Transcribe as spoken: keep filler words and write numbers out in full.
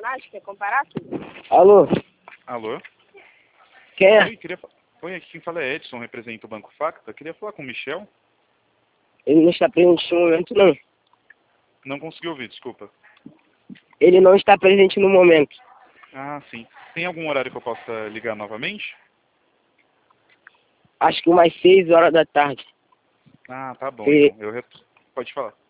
sacanagem? Quer comparar tudo? Alô? Alô? Quem é? Oi, queria... fa- Oi, aqui quem fala é Edson, representa o Banco Facta. Queria falar com o Michel. Ele não está presente no momento, não. Não consegui ouvir, desculpa. Ele não está presente no momento. Ah, sim. Tem algum horário que eu possa ligar novamente? Acho que umas seis horas da tarde. Ah, tá bom, E- então. Eu re... Pode falar.